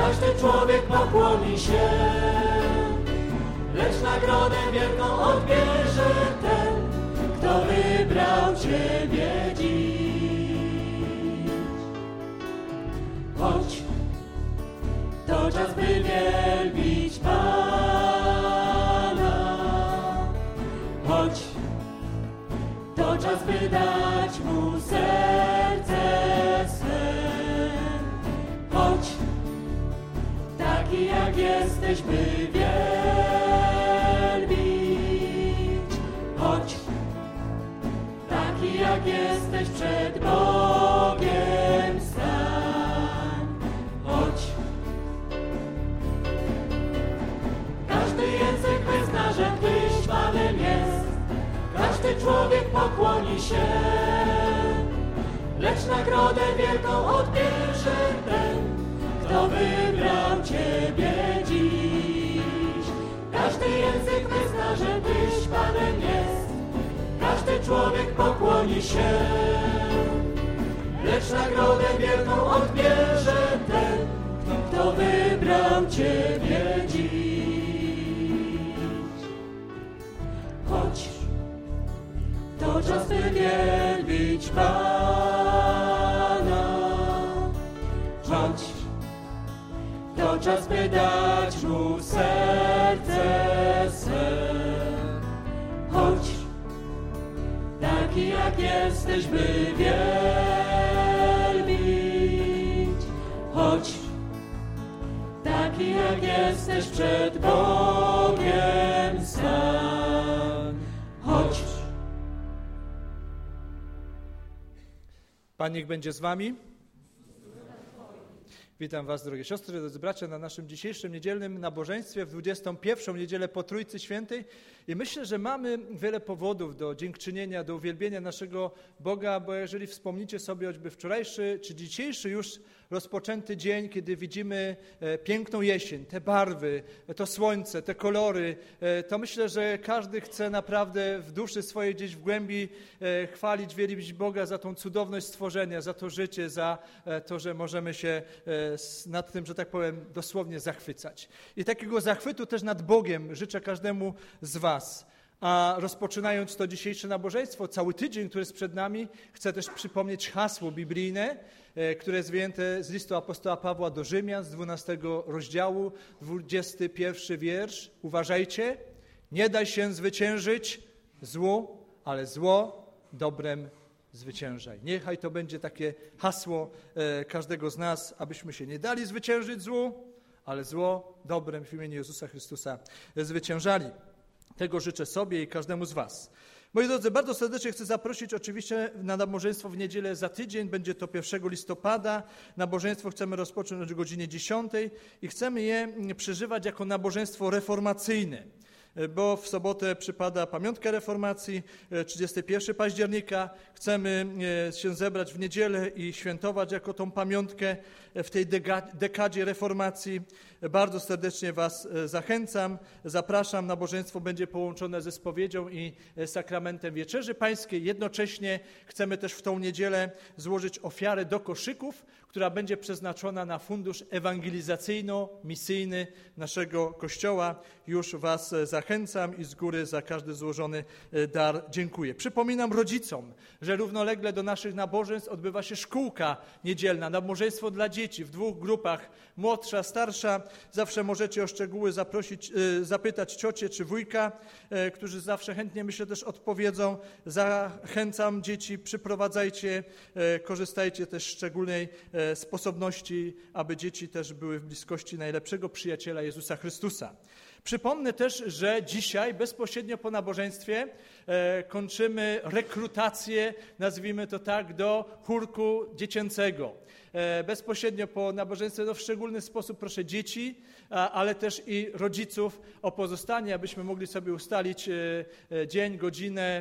Każdy człowiek pokłoni się, lecz nagrodę wielką odbierze ten, kto wybrał Ciebie dziś. Chodź, to czas by wielbić Pana. Chodź, to czas by dać Mu serce swe. Chodź, taki jak jesteś, by wielbić. Chodź, taki jak jesteś, przed Bogiem stań. Chodź, każdy język wyzna, że Tyś Panem jest. Każdy człowiek pokłoni się, lecz nagrodę wielką odbierze ten, kto wybrał Ciebie dziś. Każdy język wyzna, że Tyś Panem jest. Każdy człowiek pokłoni się, lecz nagrodę wielką odbierze ten, kto wybrał Ciebie dziś. Chodź, to czas by wielbić Pana. Chodź, to czas by dać Mu serce swe. Chodź, taki jak jesteś, by wielbić. Chodź, taki jak jesteś, przed Bogiem stań. Chodź. Pan niech będzie z wami. Witam was, drogie siostry, drodzy bracia, na naszym dzisiejszym niedzielnym nabożeństwie w 21. niedzielę po Trójcy Świętej. I myślę, że mamy wiele powodów do dziękczynienia, do uwielbienia naszego Boga, bo jeżeli wspomnicie sobie choćby wczorajszy czy dzisiejszy już rozpoczęty dzień, kiedy widzimy piękną jesień, te barwy, to słońce, te kolory, to myślę, że każdy chce naprawdę w duszy swojej gdzieś w głębi chwalić, wielbić Boga za tą cudowność stworzenia, za to życie, za to, że możemy się nad tym, że tak powiem, dosłownie zachwycać. I takiego zachwytu też nad Bogiem życzę każdemu z was. A rozpoczynając to dzisiejsze nabożeństwo, cały tydzień, który jest przed nami, chcę też przypomnieć hasło biblijne, które jest wyjęte z listu apostoła Pawła do Rzymian z 12 rozdziału, 21 wiersz. Uważajcie, nie daj się zwyciężyć złu, ale zło dobrem zwyciężaj. Niechaj to będzie takie hasło każdego z nas, abyśmy się nie dali zwyciężyć złu, ale zło dobrem w imieniu Jezusa Chrystusa zwyciężali. Tego życzę sobie i każdemu z was. Moi drodzy, bardzo serdecznie chcę zaprosić oczywiście na nabożeństwo w niedzielę za tydzień. Będzie to 1 listopada. Nabożeństwo chcemy rozpocząć o godzinie 10 i chcemy je przeżywać jako nabożeństwo reformacyjne, bo w sobotę przypada pamiątka reformacji, 31 października. Chcemy się zebrać w niedzielę i świętować jako tą pamiątkę w tej dekadzie reformacji. Bardzo serdecznie was zachęcam, zapraszam. Nabożeństwo będzie połączone ze spowiedzią i sakramentem Wieczerzy Pańskiej. Jednocześnie chcemy też w tą niedzielę złożyć ofiarę do koszyków, która będzie przeznaczona na fundusz ewangelizacyjno-misyjny naszego Kościoła. Już was zachęcam i z góry za każdy złożony dar dziękuję. Przypominam rodzicom, że równolegle do naszych nabożeństw odbywa się szkółka niedzielna, nabożeństwo dla dzieci w 2 grupach, młodsza, starsza. Zawsze możecie o szczegóły zapytać ciocię czy wujka, którzy zawsze chętnie, myślę, też odpowiedzą. Zachęcam dzieci, przyprowadzajcie, korzystajcie też z szczególnej sposobności, aby dzieci też były w bliskości najlepszego przyjaciela Jezusa Chrystusa. Przypomnę też, że dzisiaj bezpośrednio po nabożeństwie kończymy rekrutację, nazwijmy to tak, do chórku dziecięcego. Bezpośrednio po nabożeństwie w szczególny sposób proszę dzieci, ale też i rodziców o pozostanie, abyśmy mogli sobie ustalić dzień, godzinę,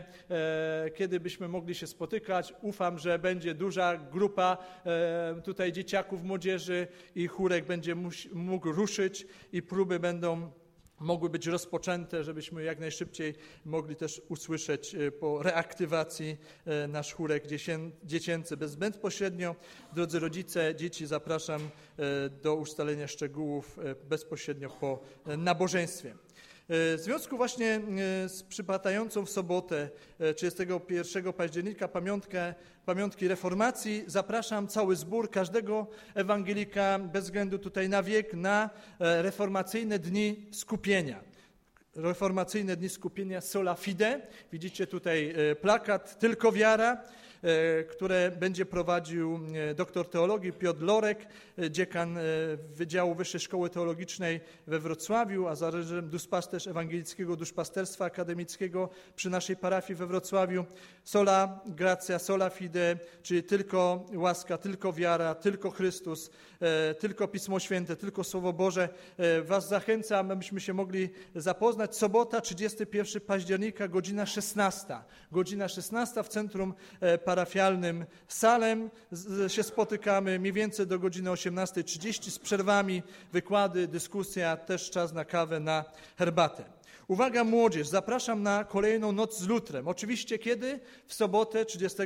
kiedy byśmy mogli się spotykać. Ufam, że będzie duża grupa tutaj dzieciaków, młodzieży i chórek będzie mógł ruszyć i próby będą mogły być rozpoczęte, żebyśmy jak najszybciej mogli też usłyszeć po reaktywacji nasz chórek dziecięcy. Bezpośrednio, drodzy rodzice, dzieci, zapraszam do ustalenia szczegółów bezpośrednio po nabożeństwie. W związku właśnie z przypadającą w sobotę 31 października pamiątki reformacji zapraszam cały zbór, każdego ewangelika bez względu tutaj na wiek, na reformacyjne dni skupienia. Reformacyjne dni skupienia Sola Fide. Widzicie tutaj plakat Tylko wiara, które będzie prowadził doktor teologii Piotr Lorek, dziekan Wydziału Wyższej Szkoły Teologicznej we Wrocławiu, a zarazem duszpasterz Ewangelickiego Duszpasterstwa Akademickiego przy naszej parafii we Wrocławiu. Sola Gratia, Sola Fide, czyli tylko łaska, tylko wiara, tylko Chrystus, tylko Pismo Święte, tylko Słowo Boże. Was zachęcam, abyśmy się mogli zapoznać. Sobota, 31 października, godzina 16. Godzina 16 w centrum parafialnym Salem się spotykamy, mniej więcej do godziny 18:30 z przerwami, wykłady, dyskusja, też czas na kawę, na herbatę. Uwaga młodzież, zapraszam na kolejną Noc z lutrem. Oczywiście kiedy? W sobotę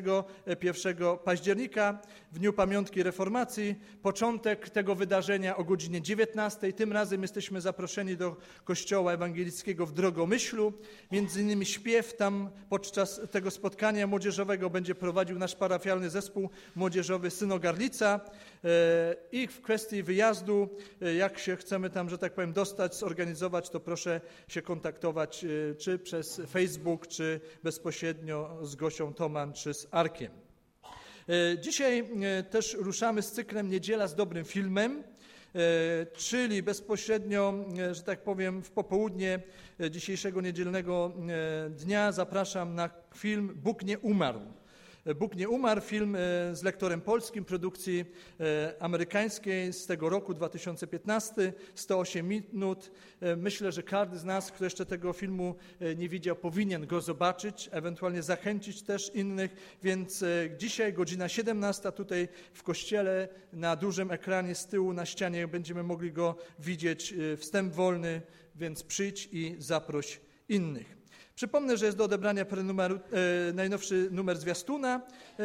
31 października, w Dniu Pamiątki Reformacji, początek tego wydarzenia o godzinie 19. Tym razem jesteśmy zaproszeni do Kościoła Ewangelickiego w Drogomyślu. Między innymi śpiew tam podczas tego spotkania młodzieżowego będzie prowadził nasz parafialny zespół młodzieżowy Synogarlica. I w kwestii wyjazdu, jak się chcemy tam, że tak powiem, dostać, zorganizować, to proszę się kontaktować czy przez Facebook, czy bezpośrednio z Gosią Toman, czy z Arkiem. Dzisiaj też ruszamy z cyklem Niedziela z dobrym filmem, czyli bezpośrednio, że tak powiem, w popołudnie dzisiejszego niedzielnego dnia zapraszam na film Bóg nie umarł. Bóg nie umarł, film z lektorem polskim, produkcji amerykańskiej z tego roku 2015, 108 minut. Myślę, że każdy z nas, kto jeszcze tego filmu nie widział, powinien go zobaczyć, ewentualnie zachęcić też innych, więc dzisiaj godzina 17 tutaj w kościele na dużym ekranie z tyłu na ścianie będziemy mogli go widzieć, wstęp wolny, więc przyjdź i zaproś innych. Przypomnę, że jest do odebrania najnowszy numer zwiastuna,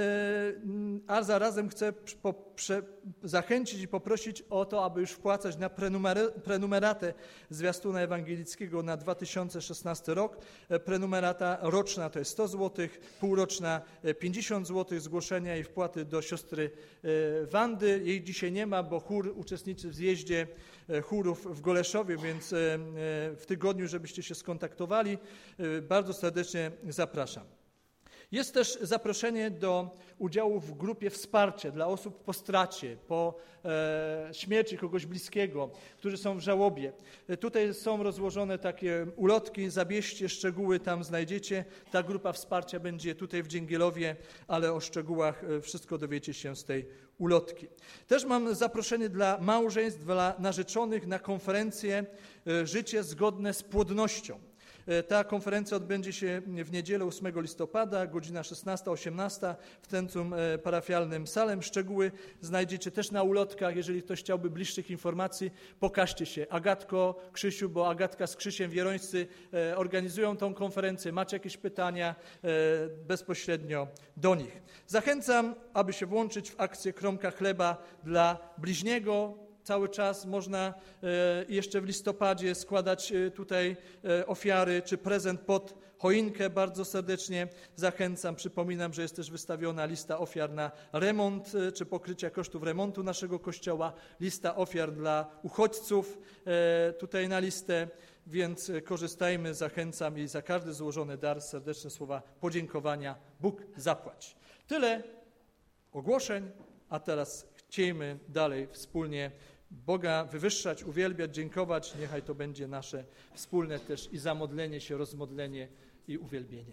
a zarazem chcę zachęcić i poprosić o to, aby już wpłacać na prenumeratę zwiastuna ewangelickiego na 2016 rok. Prenumerata roczna to jest 100 zł, półroczna 50 zł, zgłoszenia i wpłaty do siostry Wandy. Jej dzisiaj nie ma, bo chór uczestniczy w zjeździe chórów w Goleszowie, więc w tygodniu, żebyście się skontaktowali, bardzo serdecznie zapraszam. Jest też zaproszenie do udziału w grupie wsparcia dla osób po stracie, po śmierci kogoś bliskiego, którzy są w żałobie. Tutaj są rozłożone takie ulotki, zabierzcie szczegóły, tam znajdziecie. Ta grupa wsparcia będzie tutaj w Dzięgielowie, ale o szczegółach wszystko dowiecie się z tej ulotki. Też mam zaproszenie dla małżeństw, dla narzeczonych na konferencję Życie zgodne z płodnością. Ta konferencja odbędzie się w niedzielę 8 listopada, godzina 16-18 w centrum parafialnym Salem. Szczegóły znajdziecie też na ulotkach. Jeżeli ktoś chciałby bliższych informacji, pokażcie się. Agatko, Krzysiu, bo Agatka z Krzysiem Wierońscy organizują tą konferencję. Macie jakieś pytania, bezpośrednio do nich. Zachęcam, aby się włączyć w akcję Kromka Chleba dla bliźniego. Cały czas można jeszcze w listopadzie składać tutaj ofiary czy prezent pod choinkę. Bardzo serdecznie zachęcam. Przypominam, że jest też wystawiona lista ofiar na remont czy pokrycia kosztów remontu naszego kościoła. Lista ofiar dla uchodźców tutaj na listę, więc korzystajmy, zachęcam i za każdy złożony dar serdeczne słowa podziękowania. Bóg zapłać. Tyle ogłoszeń, a teraz chciejmy dalej wspólnie Boga wywyższać, uwielbiać, dziękować. Niechaj to będzie nasze wspólne też i zamodlenie się, rozmodlenie i uwielbienie.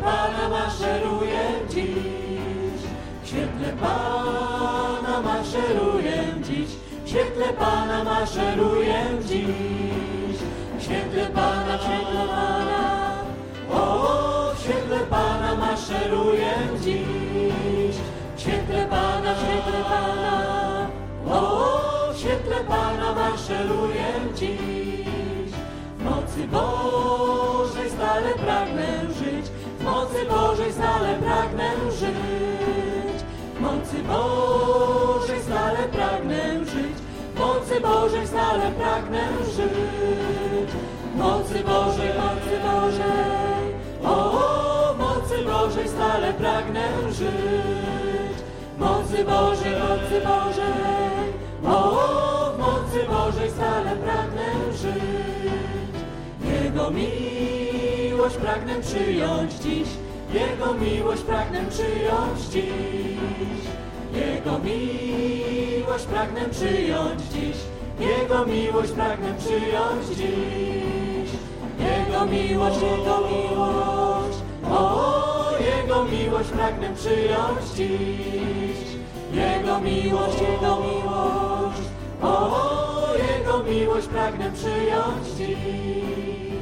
Pana maszeruję dziś. W świetle Pana maszeruję dziś. W świetle Pana maszeruję dziś. W świetle Pana, w świetle Pana. O, w świetle Pana maszeruję dziś. W świetle Pana, w świetle Pana. O, w świetle Pana maszeruję dziś. W mocy Bożej stale pragnę żyć. W mocy Bożej stale pragnę żyć. W mocy Bożej stale pragnę żyć. W mocy Bożej stale pragnę żyć. W mocy Bożej, mocy Bożej. O, w mocy Bożej stale pragnę żyć. W mocy Bożej, mocy Bożej. O, w mocy Bożej stale pragnę żyć. Jego miłość pragnę przyjąć dziś. Jego miłość pragnę przyjąć dziś. Jego miłość pragnę przyjąć dziś. Jego miłość pragnę przyjąć dziś. Jego miłość, Jego miłość. O, Jego miłość pragnę przyjąć dziś. Jego miłość, Jego miłość. O, Jego miłość pragnę przyjąć dziś.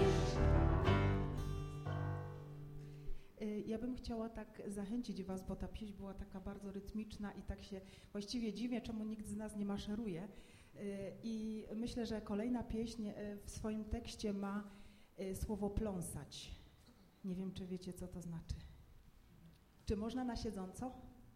Ja bym chciała tak zachęcić was, bo ta pieśń była taka bardzo rytmiczna i tak się właściwie dziwię, czemu nikt z nas nie maszeruje. I myślę, że kolejna pieśń w swoim tekście ma słowo pląsać. Nie wiem, czy wiecie, co to znaczy. Czy można na siedząco?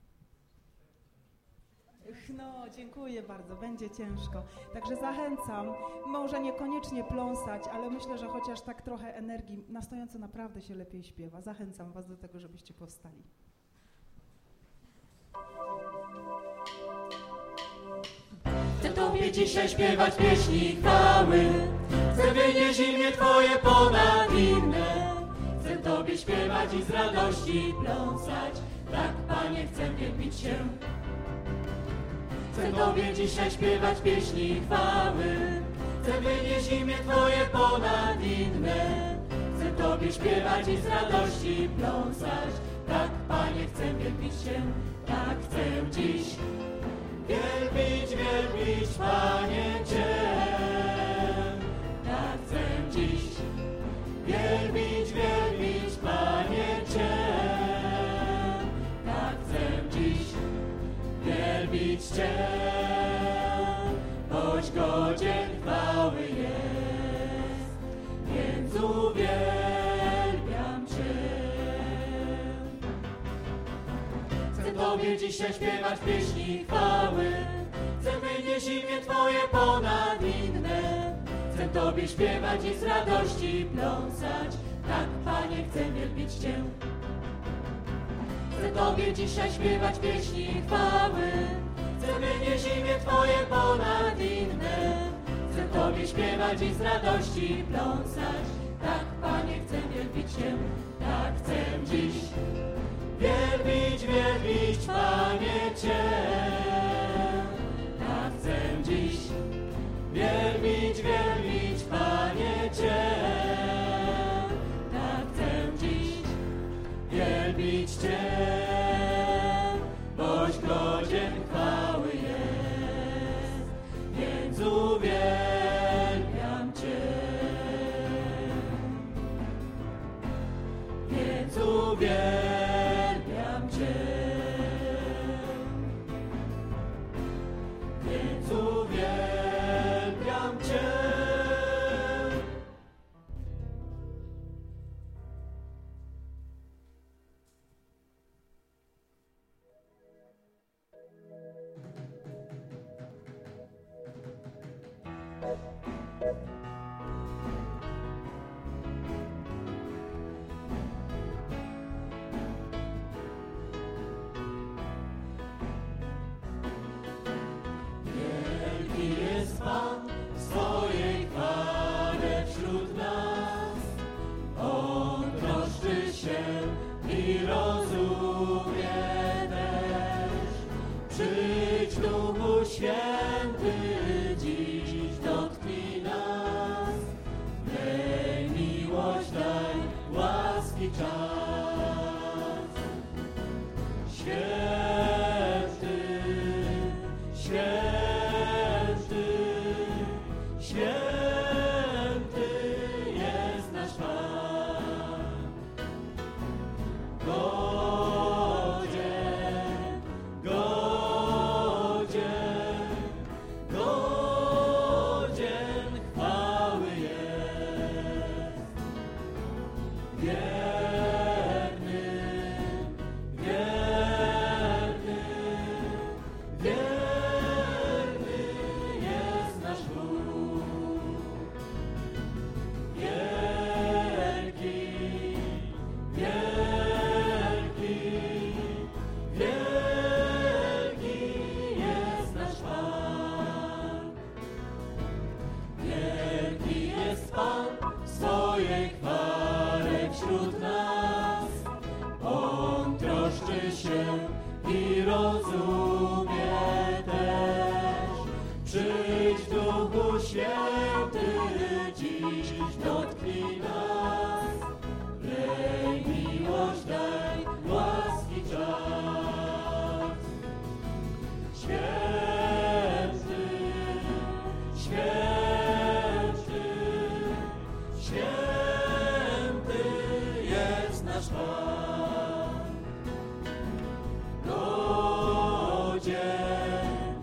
No, dziękuję bardzo, będzie ciężko. Także zachęcam, może niekoniecznie pląsać, ale myślę, że chociaż tak trochę energii, na stojąco naprawdę się lepiej śpiewa. Zachęcam was do tego, żebyście powstali. Chcę Tobie dzisiaj śpiewać pieśni chwały. Chcę wynieść imię Twoje ponad inne. Chcę Tobie śpiewać i z radości pląsać. Tak, Panie, chcę wielbić Cię. Chcę Tobie dzisiaj śpiewać pieśni chwały. Chcę wynieść imię Twoje ponad inne. Chcę Tobie śpiewać i z radości pląsać. Tak, Panie, chcę wielbić Cię. Tak, chcę dziś wielbić, wielbić, Panie, Cię. Tak, chcę dziś wielbić, wielbić, Panie, Cię. Tak, chcę dziś wielbić Cię, boś godzien chwały jest, więc uwielbiam Cię. Chcę Tobie dzisiaj śpiewać pieśni chwały, chcę wynieść imię Twoje ponad inne. Chcę Tobie śpiewać i z radości pląsać, tak, Panie, chcę wielbić Cię. Chcę Tobie dzisiaj śpiewać pieśni chwały. Chcę wynieść imię Twoje ponad inne. Chcę Tobie śpiewać i z radości pląsać. Tak, Panie, chcę wielbić Cię. Tak, chcę dziś wielbić, wielbić, Panie, Cię. Tak, chcę dziś wielbić, wielbić, Panie, Cię. Tak, chcę dziś wielbić Cię, boś godzien chwały jest, więc uwielbiam Cię. Więc uwielbiam Cię. Więc uwielbiam Cię. Wielki jest Pan w swojej chwale wśród nas. On troszczy się i rozumie też. Przyjdź, Duchu Święty, dziś dotknij nas. Duchu Święty, dziś dotknij nas. Lej miłość, daj łaski czas. Święty, święty, święty jest nasz Pan. Godzien,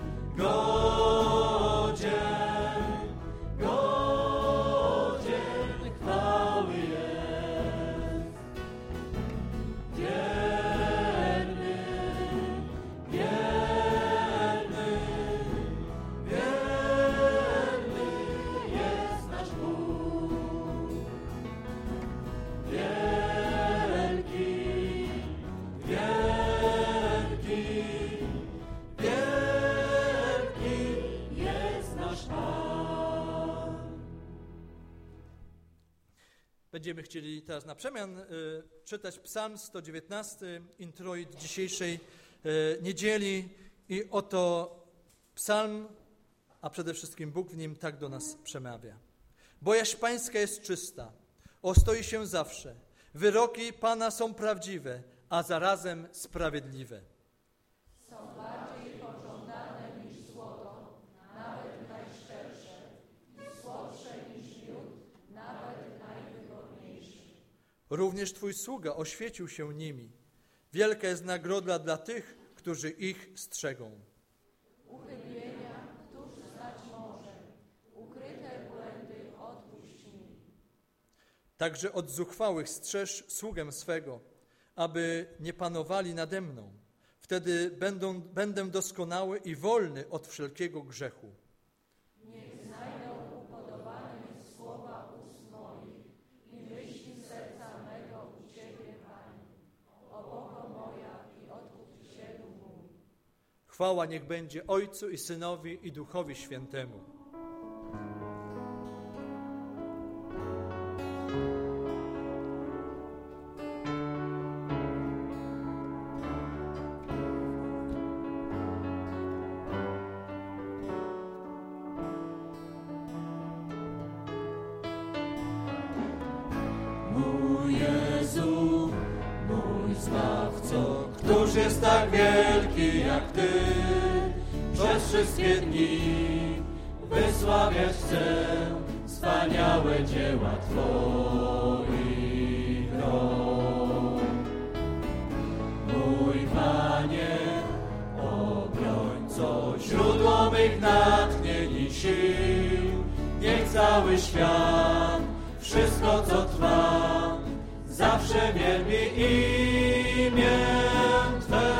godzien, godzien chwały jest. Wierny, wierny, wierny jest nasz Bóg. Wielki, wielki, wielki jest nasz Pan. Będziemy chcieli teraz na przemian czytać Psalm 119, introit dzisiejszej niedzieli. I oto psalm, a przede wszystkim Bóg w nim tak do nas przemawia. Bojaźń Pańska jest czysta, ostoi się zawsze. Wyroki Pana są prawdziwe, a zarazem sprawiedliwe. Również Twój sługa oświecił się nimi. Wielka jest nagroda dla tych, którzy ich strzegą. Uchybienia, któż znać może, ukryte błędy odpuść mi. Także od zuchwałych strzeż sługę swego, aby nie panowali nade mną. Wtedy będę doskonały i wolny od wszelkiego grzechu. Niech znajdą upodobane mi słowa ust moich i myśli serca mego u Ciebie, Panie. Opoko moja i Odkupicielu mój. Chwała niech będzie Ojcu i Synowi i Duchowi Świętemu. Mój Jezu, mój Zbawco, któż jest tak wielki jak Ty? Przez wszystkie dni wysławiać chcę wspaniałe dzieła Twoich rąk. Mój Panie, obrońco, źródło mych natchnień i sił, niech cały świat, wszystko co trwa, zawsze wielbi imię Twe.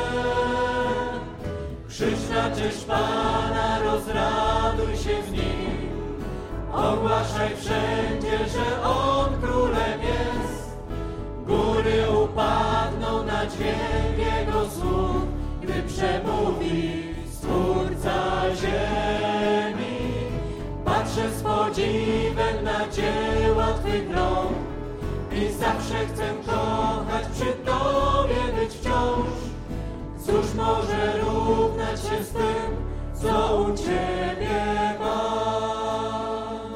Krzycz na cześć Pana, rozraduj się w Nim, ogłaszaj wszędzie, że On królem jest. Góry upadną na dźwięk Jego słów, gdy przemówi Stwórca ziemi. Patrzę z podziwem na dzieła Twych rąk i zawsze chcę kochać przy Tobie być wciąż. Cóż może równać się z tym, co u Ciebie mam?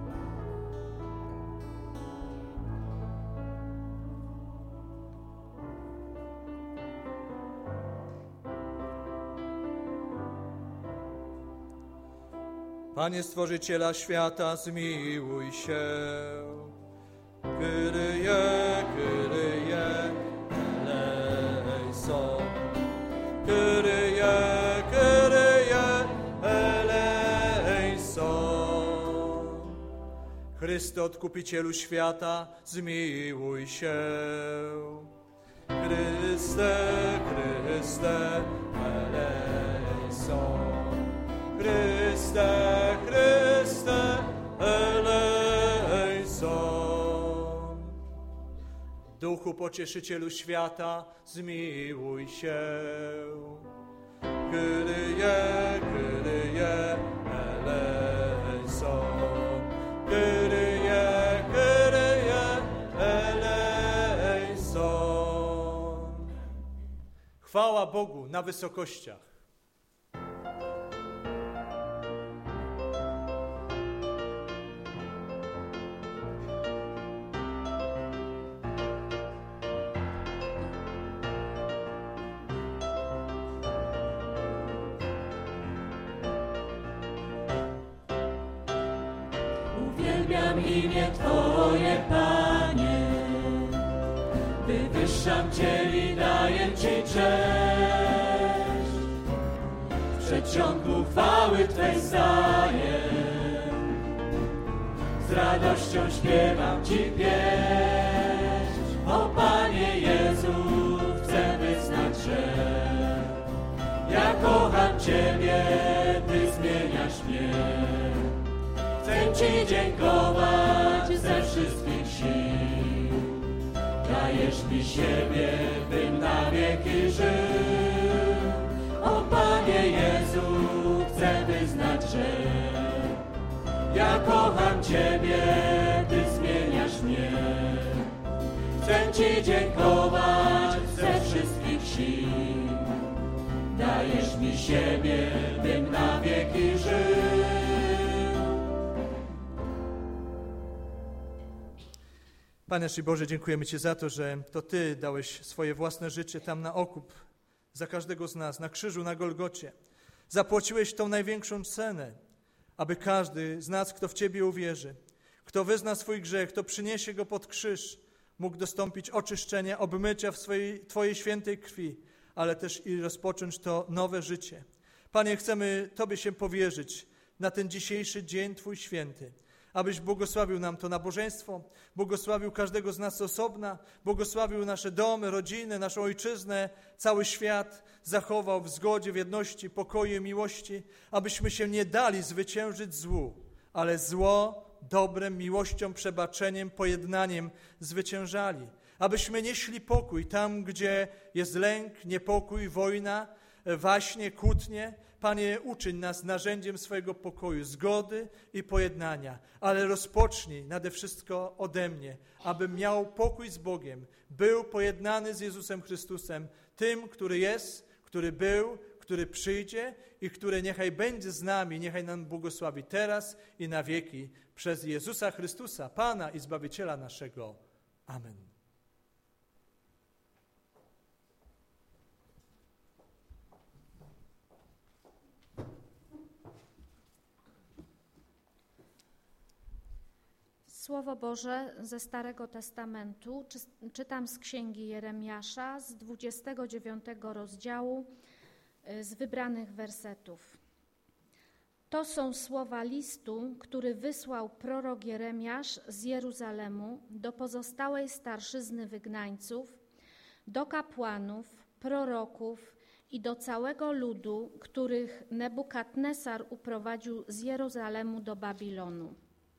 Panie Stworzyciela świata, zmiłuj się. Kyrie, Kyrie, eleison. Kyrie, Kyrie, eleison. Chryste, Odkupicielu świata, zmiłuj się. Chryste, Chryste, eleison. Chryste, Chryste, eleison. Duchu Pocieszycielu świata, zmiłuj się. Kyrie, Kyrie, eleison. Kyrie, Kyrie, eleison. Chwała Bogu na wysokościach. Uwielbiam imię Twoje, Panie. Wywyższam Cię i daję Ci cześć. W przedsionku chwały Twej staję. Z radością śpiewam Ci pieśń. O Panie Jezu, chcę wyznać, że ja kocham Ciebie, Ty zmieniasz mnie. Chcę Ci dziękować ze wszystkich sił. Dajesz mi siebie, bym na wieki żył. O Panie Jezu, chcę wyznać, że ja kocham Ciebie, Ty zmieniasz mnie. Chcę Ci dziękować ze wszystkich sił. Dajesz mi siebie, bym na wieki żył. Panie nasz Boże, dziękujemy Ci za to, że to Ty dałeś swoje własne życie tam na okup za każdego z nas, na krzyżu, na Golgocie. Zapłaciłeś tą największą cenę, aby każdy z nas, kto w Ciebie uwierzy, kto wyzna swój grzech, kto przyniesie go pod krzyż, mógł dostąpić oczyszczenia, obmycia w Twojej świętej krwi, ale też i rozpocząć to nowe życie. Panie, chcemy Tobie się powierzyć na ten dzisiejszy dzień Twój święty, abyś błogosławił nam to nabożeństwo, błogosławił każdego z nas osobna, błogosławił nasze domy, rodziny, naszą ojczyznę, cały świat, zachował w zgodzie, w jedności, pokoju i miłości, abyśmy się nie dali zwyciężyć złu, ale zło dobrem, miłością, przebaczeniem, pojednaniem zwyciężali. Abyśmy nieśli pokój tam, gdzie jest lęk, niepokój, wojna, waśnie, kłótnie. Panie, uczyń nas narzędziem swojego pokoju, zgody i pojednania, ale rozpocznij nade wszystko ode mnie, abym miał pokój z Bogiem, był pojednany z Jezusem Chrystusem, tym, który jest, który był, który przyjdzie i który niechaj będzie z nami, niechaj nam błogosławi teraz i na wieki przez Jezusa Chrystusa, Pana i Zbawiciela naszego. Amen. Słowo Boże ze Starego Testamentu czytam z Księgi Jeremiasza z 29 rozdziału z wybranych wersetów. To są słowa listu, który wysłał prorok Jeremiasz z Jeruzalemu do pozostałej starszyzny wygnańców, do kapłanów, proroków i do całego ludu, których Nebukadnesar uprowadził z Jeruzalemu do Babilonu.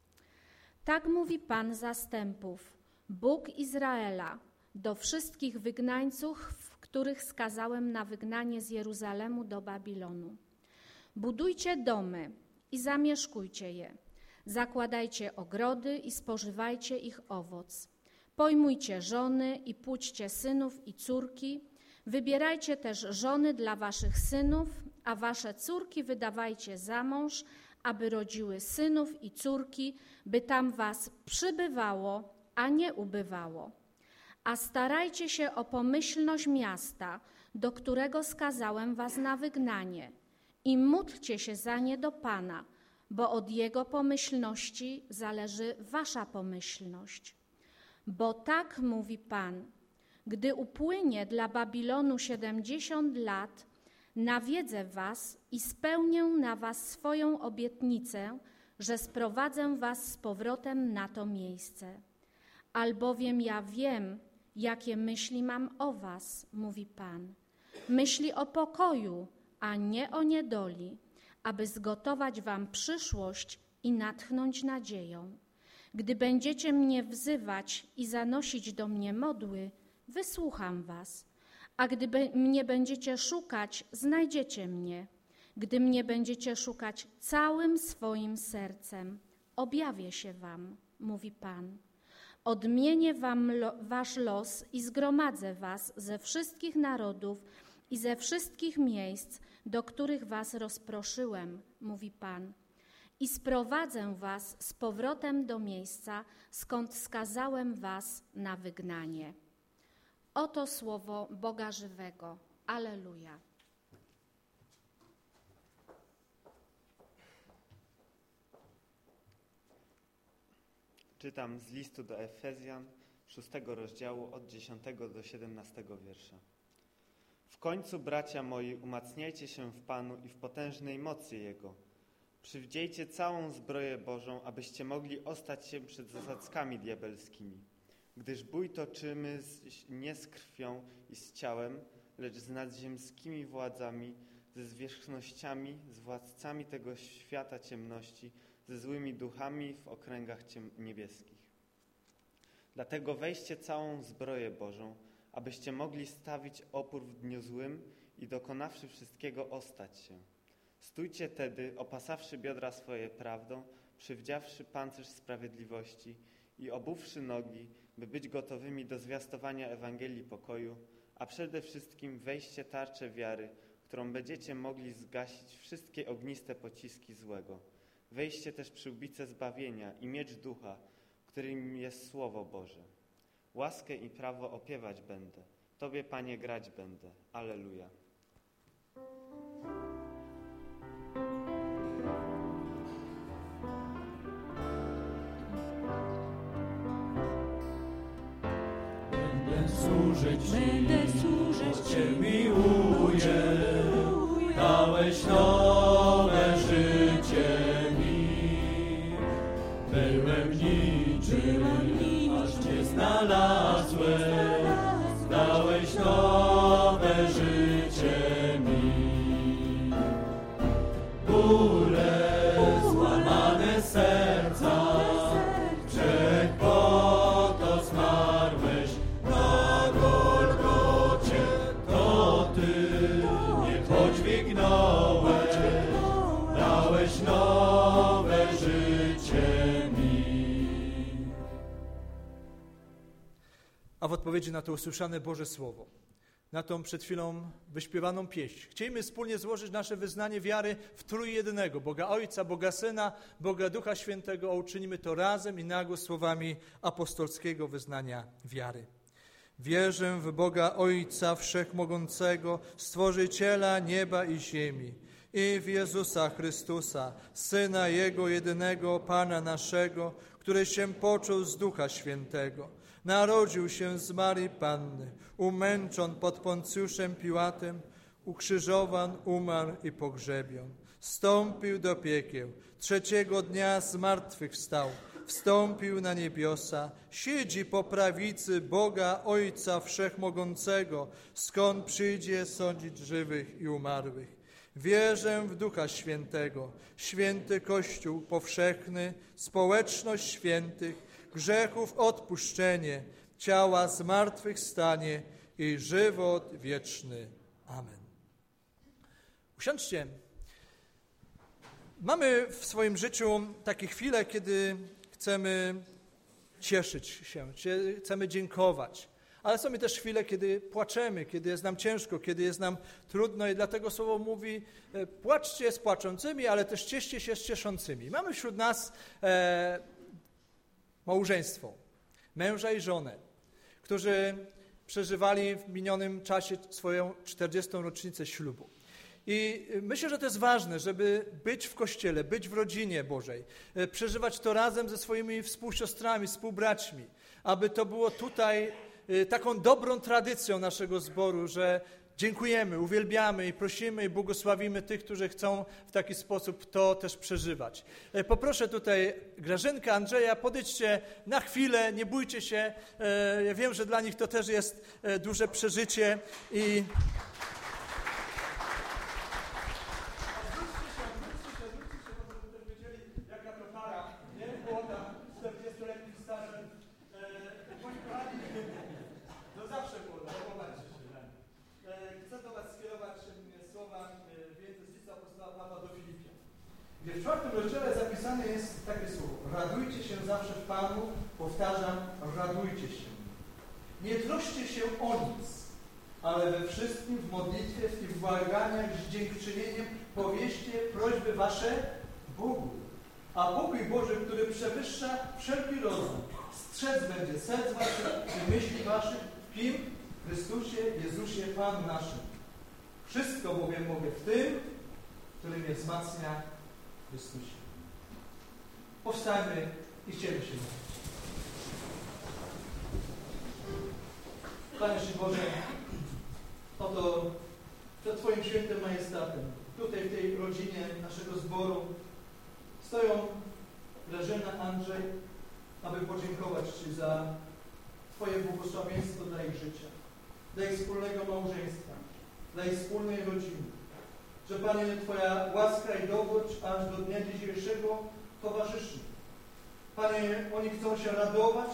Tak mówi Pan zastępów, Bóg Izraela, do wszystkich wygnańców, których skazałem na wygnanie z Jeruzalemu do Babilonu. Budujcie domy i zamieszkujcie je, zakładajcie ogrody i spożywajcie ich owoc. Pojmujcie żony i płóćcie synów i córki, wybierajcie też żony dla waszych synów, a wasze córki wydawajcie za mąż, aby rodziły synów i córki, by tam was przybywało, a nie ubywało. A starajcie się o pomyślność miasta, do którego skazałem was na wygnanie, i módlcie się za nie do Pana, bo od Jego pomyślności zależy wasza pomyślność. Bo tak mówi Pan, gdy upłynie dla Babilonu 70 lat, nawiedzę was i spełnię na was swoją obietnicę, że sprowadzę was z powrotem na to miejsce. Albowiem ja wiem, jakie myśli mam o was, mówi Pan. Myśli o pokoju, a nie o niedoli, aby zgotować wam przyszłość i natchnąć nadzieją. Gdy będziecie mnie wzywać i zanosić do mnie modły, wysłucham was. A gdy mnie będziecie szukać, znajdziecie mnie. Gdy mnie będziecie szukać całym swoim sercem, objawię się wam, mówi Pan. Odmienię wam wasz los i zgromadzę was ze wszystkich narodów i ze wszystkich miejsc, do których was rozproszyłem, mówi Pan. I sprowadzę was z powrotem do miejsca, skąd skazałem was na wygnanie. Oto słowo Boga żywego. Alleluja. Czytam z listu do Efezjan, 6 rozdziału, od 10 do 17 wiersza. W końcu, bracia moi, umacniajcie się w Panu i w potężnej mocy Jego. Przywdziejcie całą zbroję Bożą, abyście mogli ostać się przed zasadzkami diabelskimi. Gdyż bój toczymy nie z krwią i z ciałem, lecz z nadziemskimi władzami, ze zwierzchnościami, z władcami tego świata ciemności, ze złymi duchami w okręgach niebieskich. Dlatego weźcie całą zbroję Bożą, abyście mogli stawić opór w dniu złym i dokonawszy wszystkiego ostać się. Stójcie tedy, opasawszy biodra swoje prawdą, przywdziawszy pancerz sprawiedliwości i obuwszy nogi, by być gotowymi do zwiastowania Ewangelii pokoju, a przede wszystkim weźcie tarczę wiary, którą będziecie mogli zgasić wszystkie ogniste pociski złego. Weźcie też przyłbicę zbawienia i miecz ducha, którym jest Słowo Boże. Łaskę i prawo opiewać będę, Tobie, Panie, grać będę. Alleluja. Będę służyć Ci, Cię miłuję, dałeś nowe życie mi. Byłem niczym, aż Cię znalazłem, dałeś nowe życie mi. Bóle, złamane serca, grzech po to zmarłeś na Golgocie, to Ty mnie podźwignąłeś, dałeś nowe życie mi. A w odpowiedzi na to usłyszane Boże Słowo, na tą przed chwilą wyśpiewaną pieśń, chcielibyśmy wspólnie złożyć nasze wyznanie wiary w Trójjedynego, Boga Ojca, Boga Syna, Boga Ducha Świętego, a uczynimy to razem i nagłos słowami apostolskiego wyznania wiary. Wierzę w Boga Ojca Wszechmogącego, Stworzyciela nieba i ziemi, i w Jezusa Chrystusa, Syna Jego jedynego, Pana naszego, który się począł z Ducha Świętego. Narodził się z Maryi Panny, umęczon pod Poncjuszem Piłatem, ukrzyżowan, umarł i pogrzebion. Wstąpił do piekieł, trzeciego dnia z martwych wstał, wstąpił na niebiosa, siedzi po prawicy Boga Ojca Wszechmogącego, skąd przyjdzie sądzić żywych i umarłych. Wierzę w Ducha Świętego, święty Kościół powszechny, społeczność świętych, grzechów odpuszczenie, ciała zmartwychwstanie i żywot wieczny. Amen. Usiądźcie. Mamy w swoim życiu takie chwile, kiedy chcemy cieszyć się, chcemy dziękować. Ale są też chwile, kiedy płaczemy, kiedy jest nam ciężko, kiedy jest nam trudno i dlatego Słowo mówi, płaczcie z płaczącymi, ale też cieszcie się z cieszącymi. Mamy wśród nas małżeństwo, męża i żonę, którzy przeżywali w minionym czasie swoją 40. rocznicę ślubu. I myślę, że to jest ważne, żeby być w Kościele, być w rodzinie Bożej, przeżywać to razem ze swoimi współsiostrami, współbraćmi, aby to było tutaj taką dobrą tradycją naszego zboru, że dziękujemy, uwielbiamy i prosimy i błogosławimy tych, którzy chcą w taki sposób to też przeżywać. Poproszę tutaj Grażynkę, Andrzeja, podejdźcie na chwilę, nie bójcie się. Ja wiem, że dla nich to też jest duże przeżycie i w 4 rozdziale zapisane jest takie słowo. Radujcie się zawsze w Panu, powtarzam, radujcie się. Nie troszcie się o nic, ale we wszystkim w modlitwie i w błaganiach z dziękczynieniem powieście prośby wasze Bogu. A pokój Boży, który przewyższa wszelki rozum, strzec będzie serc waszych i myśli waszych w kim? Chrystusie, Jezusie, Panu naszym. Wszystko bowiem mogę w tym, który mnie wzmacnia w Chrystusie. Powstańmy i chcielibyśmy się modlić. Panie Boże, oto przed Twoim świętym majestatem, tutaj w tej rodzinie naszego zboru stoją Grażyna, Andrzej, aby podziękować Ci za Twoje błogosławieństwo dla ich życia, dla ich wspólnego małżeństwa, dla ich wspólnej rodziny. Że Panie, Twoja łaska i dobroć aż do dnia dzisiejszego towarzyszy. Panie, oni chcą się radować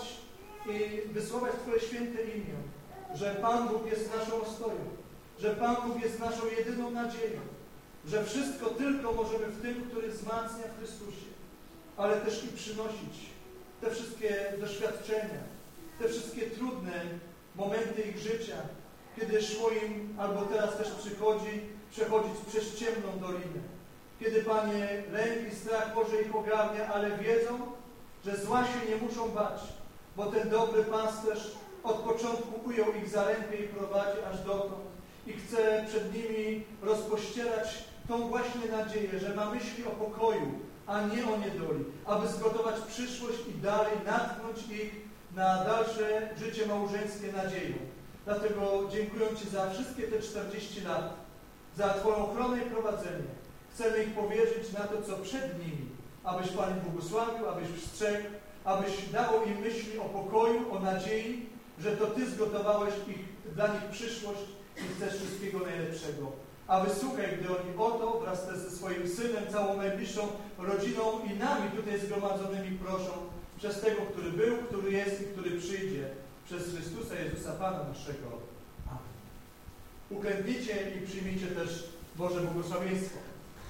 i wysławiać Twoje święte imię, że Pan Bóg jest naszą ostoją, że Pan Bóg jest naszą jedyną nadzieją, że wszystko tylko możemy w tym, który wzmacnia w Chrystusie, ale też i przynosić te wszystkie doświadczenia, te wszystkie trudne momenty ich życia, kiedy szło im, albo teraz też przechodzić przez ciemną dolinę. Kiedy, Panie, lęk i strach może ich ogarnia, ale wiedzą, że zła się nie muszą bać, bo ten dobry pasterz od początku ujął ich za rękę i prowadzi aż dotąd. I chce przed nimi rozpościerać tą właśnie nadzieję, że ma myśli o pokoju, a nie o niedoli, aby zgotować przyszłość i dalej natknąć ich na dalsze życie małżeńskie nadzieją. Dlatego dziękuję Ci za wszystkie te 40 lat, za Twoją ochronę i prowadzenie. Chcemy ich powierzyć na to, co przed nimi, abyś, Panie, błogosławił, abyś strzegł, abyś dawał im myśli o pokoju, o nadziei, że to Ty zgotowałeś dla nich przyszłość i chcesz wszystkiego najlepszego. A wysłuchaj, gdy oni oto wraz ze swoim synem, całą najbliższą rodziną i nami tutaj zgromadzonymi proszą przez tego, który był, który jest i który przyjdzie, przez Chrystusa Jezusa Pana naszego. Amen. Uklęknijcie i przyjmijcie też Boże błogosławieństwo.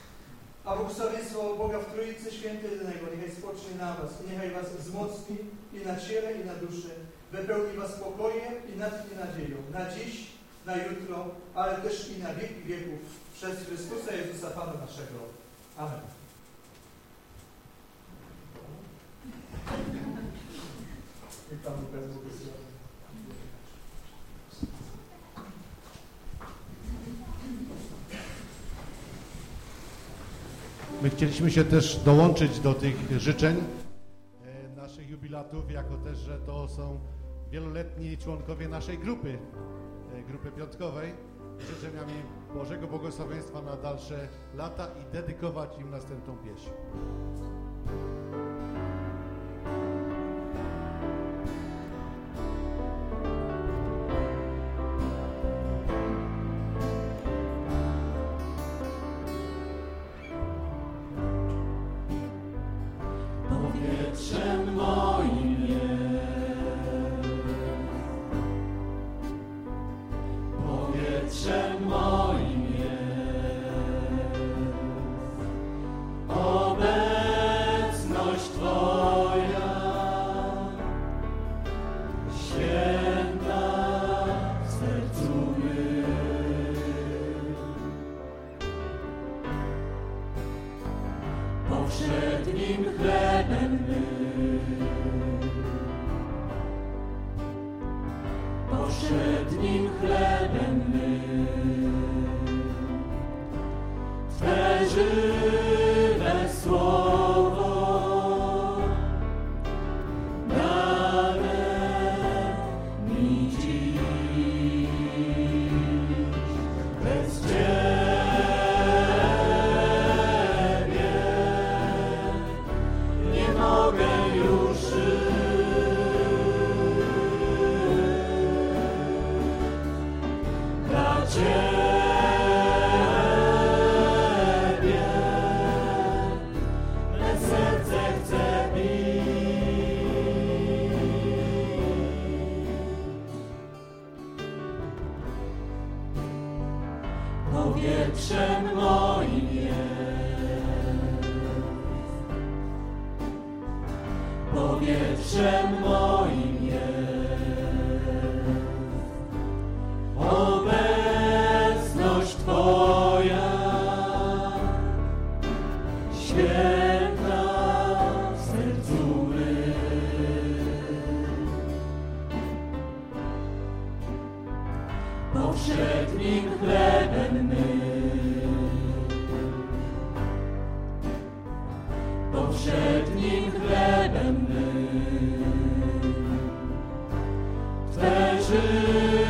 A błogosławieństwo Boga w Trójcy Świętej Jedynego niechaj spocznie na was i niechaj was wzmocni i na ciele, i na duszy, wypełni was spokojem i natchnie nadzieją. Na dziś, na jutro, ale też i na wieki wieków przez Chrystusa Jezusa Pana naszego. Amen. I Pan Bóg błogosławi. My chcieliśmy się też dołączyć do tych życzeń naszych jubilatów, jako też, że to są wieloletni członkowie naszej grupy piątkowej, życzeniami Bożego błogosławieństwa na dalsze lata i dedykować im następną pieśń. Powietrzem moim powietrzem moim obecność Twoja, święta w sercu mym. Powszednim chlebem powszednim chlebem Twe żywe słowo dane mi dziś. Bez Ciebie nie mogę już dla Ciebie me serce chce bić. Powietrzem moim powietrzem moim obecność Twoja, święta w sercu mym. Powszednim chlebem powszednim chlebem Twe życie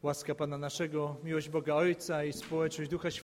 łaska Pana naszego, miłość Boga Ojca i społeczność Ducha Świętego